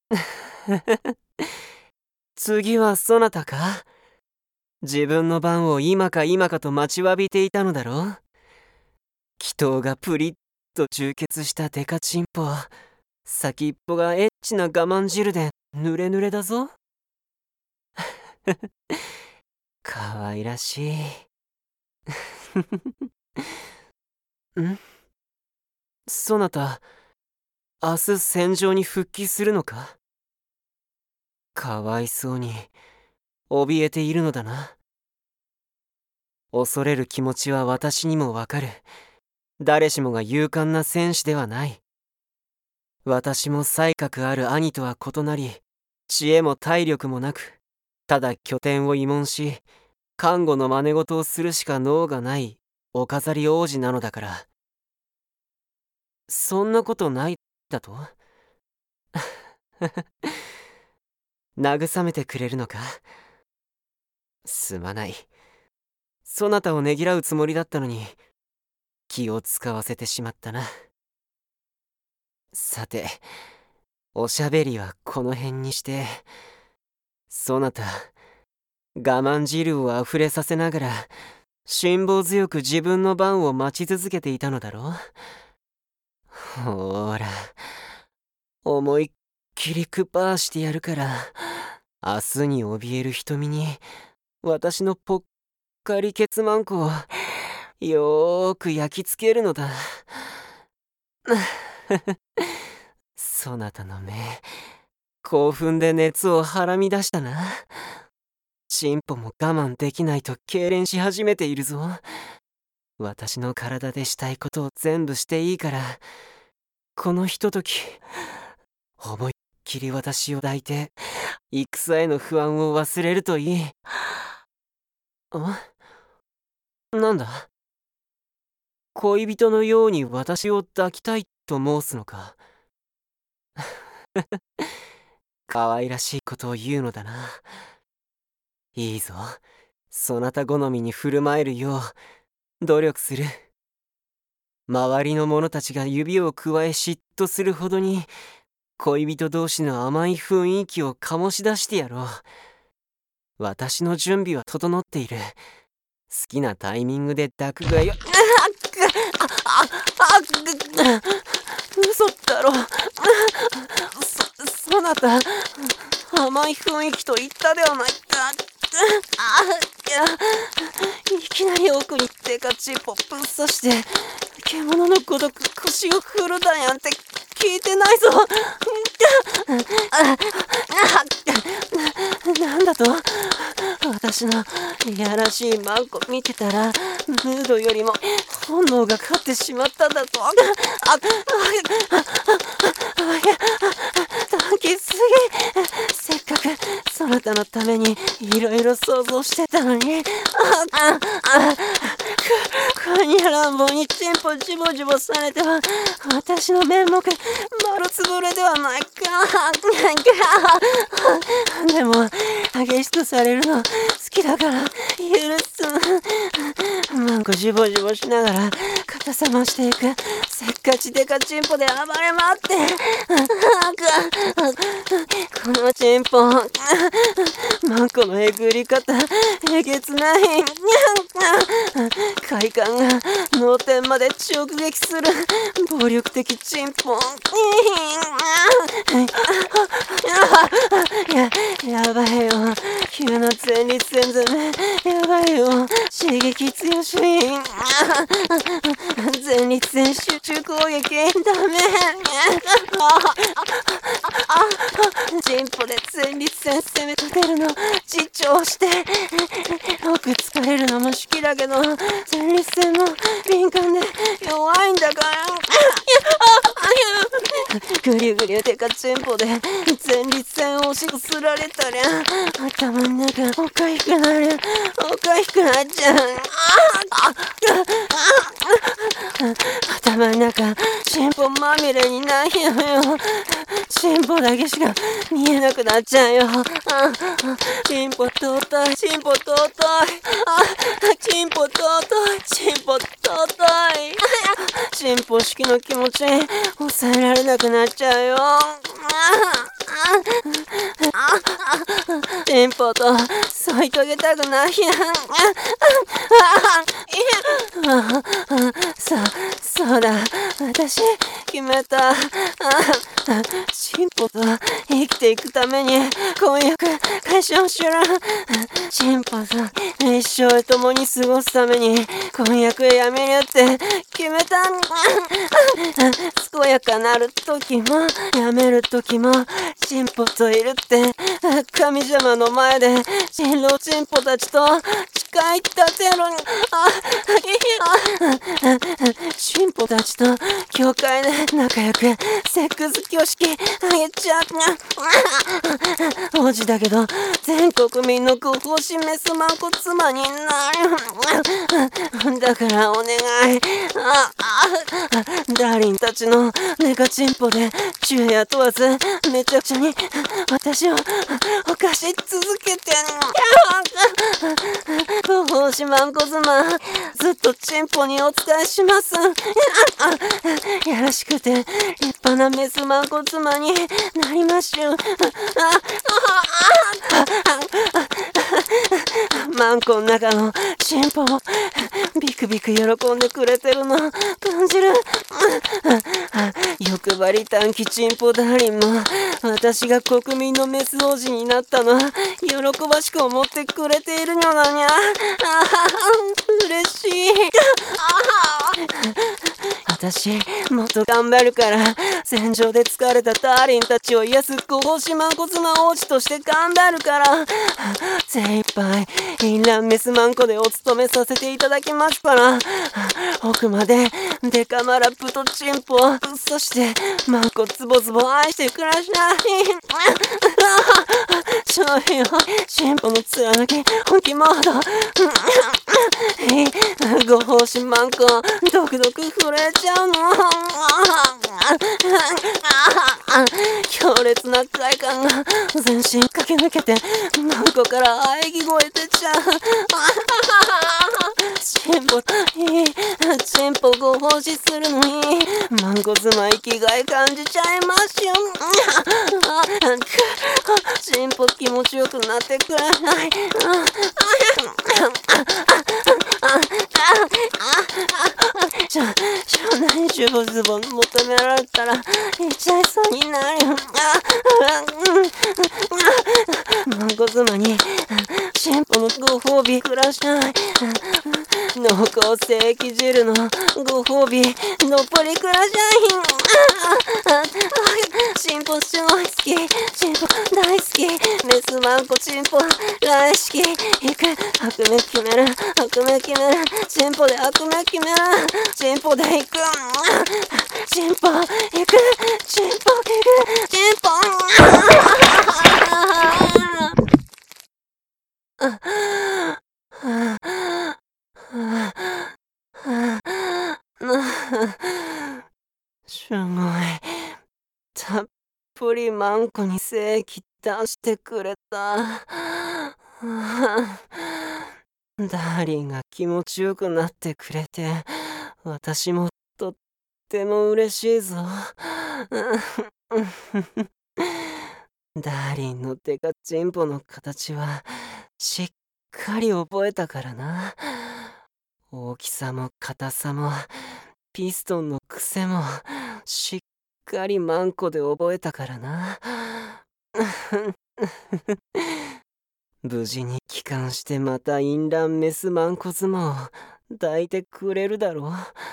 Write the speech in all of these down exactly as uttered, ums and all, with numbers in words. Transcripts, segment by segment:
次はそなたか？自分の番を今か今かと待ちわびていたのだろう。祈祷がプリッと充血したデカチンポ。先っぽがエッチな我慢汁で濡れ濡れだぞ。かわいらしい。ん？そなた、明日戦場に復帰するのか？かわいそうに、怯えているのだな。恐れる気持ちは私にもわかる。誰しもが勇敢な戦士ではない。私も才覚ある兄とは異なり、知恵も体力もなく、ただ拠点を慰問し、看護の真似事をするしか能がないお飾り王子なのだから。そんなことないだと？慰めてくれるのか？すまない。そなたをねぎらうつもりだったのに、気を使わせてしまったな。さて、おしゃべりはこの辺にして、そなた、我慢汁をあふれさせながら、辛抱強く自分の番を待ち続けていたのだろう。ほーら、思いっきりクパーしてやるから、明日に怯える瞳に、私のぽっかりケツマンコを、よーく焼きつけるのだ。そなたの目、興奮で熱をはらみ出したな。チンポも我慢できないと痙攣し始めているぞ。私の体でしたいことを全部していいから、このひととき、思いっきり私を抱いて、戦への不安を忘れるといい。あ？なんだ？恋人のように私を抱きたいと申すのか？可愛らしいことを言うのだな。いいぞ。そなた好みに振る舞えるよう努力する。周りの者たちが指をくわえ嫉妬するほどに恋人同士の甘い雰囲気を醸し出してやろう。私の準備は整っている。好きなタイミングで抱くがよ。あああ嘘だろ。そそなた甘い雰囲気と言ったではないか。あいやいきなり奥にデカチンポぶっ刺して獣のごとく腰を振るだなんて聞いてないぞ。なんだと？私のいやらしいマンコ見てたらムードよりも本能が勝ってしまっただと。ああ短気すぎ。せっかくそなたのためにいろいろ想像してたのに。あああこにゃ乱暴にチンポジボジボされては私の面目丸つぶれではないか。でも激しくされるの好きだから許す。マンコジボジボしながら肩さましていくせっかちデカチンポで暴れ回って。このチンポマンコのえぐり方えげつない。快感が脳天まで直撃する暴力的チンポ。ややばいよ急な前立腺攻め。やばいよ刺激強し。前立腺集中攻撃ダメ。チンポで前立腺攻め立てるの自重して。よく疲れるのも好きだけど前立腺も敏感で弱いんだから。グリュグリュデカチンポで前立腺を押しくすられたら頭の中おかしくなる。おかしくなっちゃう。頭の中チンポまみれにないのよ。チンポだけしか見えなくなっちゃうよ。チンポ尊いチンポ尊いチンポ尊いチンポ尊い。チンポ式の気持ち抑えられなくなっちゃうよ。 チンポと添い遂げたくないや。そ、そうだ。私、決めた。チンポと生きていくために婚約解消しろ。チンポと一生共に過ごすために婚約やめるって決めた。健やかなる時もやめる時もチンポといるって神様の前で新郎チンポたちと誓い立てる。チンポたちと教会で仲良くセックス挙式あげちゃう。王子だけど全国民のご奉仕メスマンコ妻になる。だからお願い。ダーリンたちのネガチンポで昼夜問わずめちゃくちゃに私を犯し続けて。ご奉仕マンコ妻ずっとチンポにお伝えします。やらしくて立派なメスマンコ妻になりましょう。マンコの中のチンポをビクビク喜んでくれてるの感じる。欲張り短期チンポダーリンも私が国民のメス王子になったのは喜ばしく思ってくれているのだにゃ。嬉しい。私もっと頑張るから戦場で疲れたダーリンたちを癒すご奉仕マンコ妻王子として頑張るから、精一杯インランメスマンコでお勤めさせていただきますから、奥までデカマラプとチンポ、そしてマンコツボツボ愛してください。商品をチンポの貫き本気モード。ご奉仕マンコドクドク震えちゃうの。強烈な快感が全身駆け抜けてマンコから喘ぎ声出ちゃう。チンポいいチンポご奉仕するのにマンコ妻生きがい感じちゃいますよ。チンポ気持ちよくなってくれない。ちょ、少年ジュボズボ求められたら言っちゃいそうになる。マンコ妻にチンポのご褒美ください。濃厚正規汁のご褒美のっぽりください。チンポすごい好き、チンポ大好き、メスマンコチンポ大好き。行く悪名決める悪名決めるチンポで悪名決めるチンポで行くチンポ行くチンポ行くチンポすごいたっぷりマンコに精液出してくれた。ダーリンが気持ちよくなってくれて私もとっても嬉しいぞ。ダーリンのデカチンポの形はしっかり覚えたからな。大きさも硬さもピストンの癖もしっかりマンコで覚えたからな。無事に帰還してまたインランメスマンコ妻を抱いてくれるだろ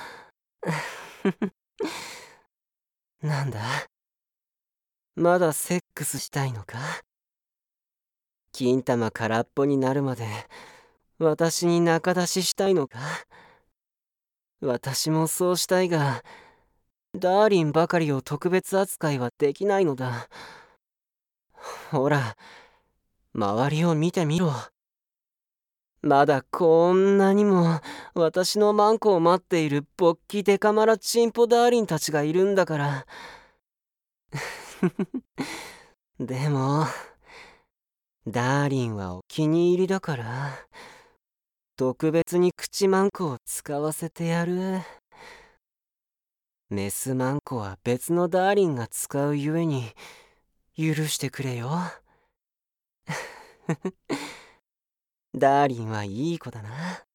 う。なんだ、まだセックスしたいのか。金玉空っぽになるまで私に仲出ししたいのか。私もそうしたいがダーリンばかりを特別扱いはできないのだ。ほら周りを見てみろ。まだこんなにも私のマンコを待っているボッキデカマラチンポダーリンたちがいるんだから。でもダーリンはお気に入りだから特別に口マンコを使わせてやる。メスマンコは別のダーリンが使うゆえに許してくれよ。ダーリンはいい子だな。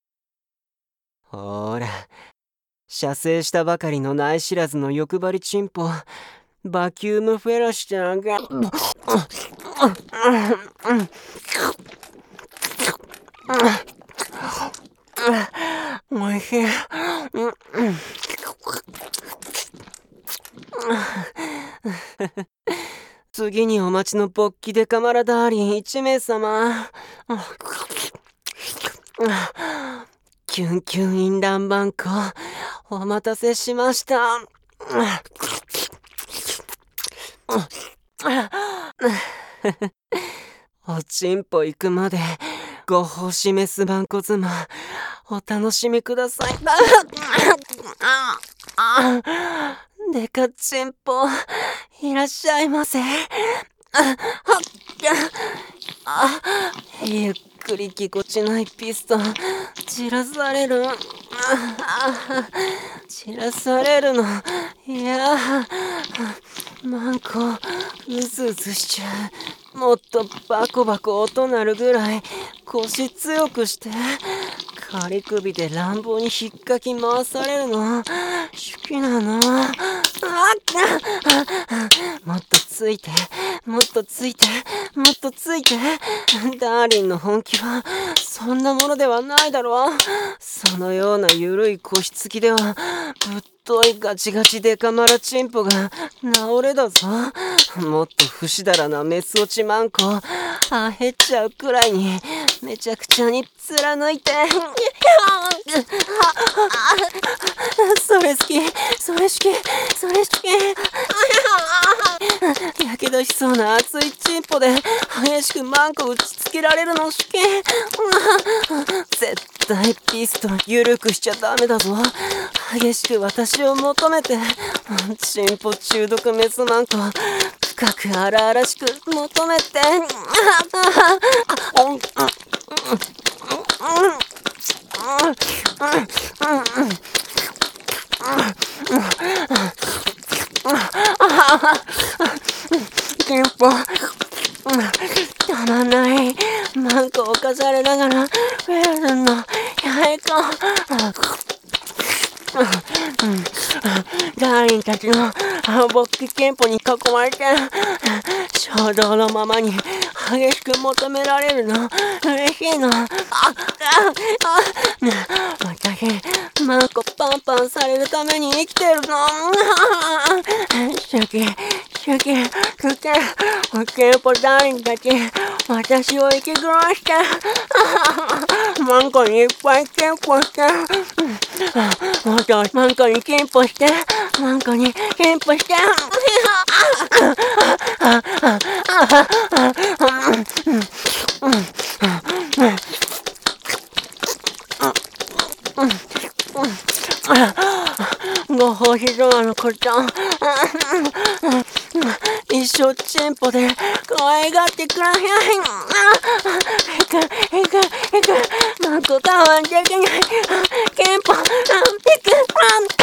ほーら、射精したばかりのない知らずの欲張りチンポ、バキュームフェロシちゃんが、おいしい。次にお待ちの勃起デカマラダーリンいち名様。キュンキュンインランバンコ、お待たせしました。おちんぽ行くまでご奉仕メスバンコ妻、お楽しみください。デカチンポいらっしゃいませ。ゆっくりぎこちないピストン散らされる。散らされるの。いやマンコうずうずしちゃう。もっとバコバコ音鳴るぐらい腰強くして。仮首で乱暴に引っかき回されるの好きなの。もっとついてもっとついてもっとついて。ダーリンの本気はそんなものではないだろう。そのようなゆるい腰つきではぶっといガチガチデカマラチンポが治れだぞ。もっと不死だらなメス落ちマンコあへっちゃうくらいにめちゃくちゃに貫いて。それ好きそれ好きそれ好き。やけどしそうな熱いチンポで激しくマンコ打ちつけられるの好き。絶対ピストン緩くしちゃダメだぞ。激しく私を求めてチンポ中毒メスマンコ深く荒々しく求めて。チンポたまんない。マンコをかされながらフェルルンのやいこダーリンたちの勃起チンポに囲まれて衝動のままに激しく求められるの嬉しいの。私マンコパンパンされるために生きてるの。好き好き好きおチンポダーリンたち私を息苦してマンコにいっぱいチンポしてもっとマンコにチンポしてマンコにチンポして。ご奉仕様のこと一生チンポで可愛がってくらへん。いくいくいくマンコ我慢できない。チンポいく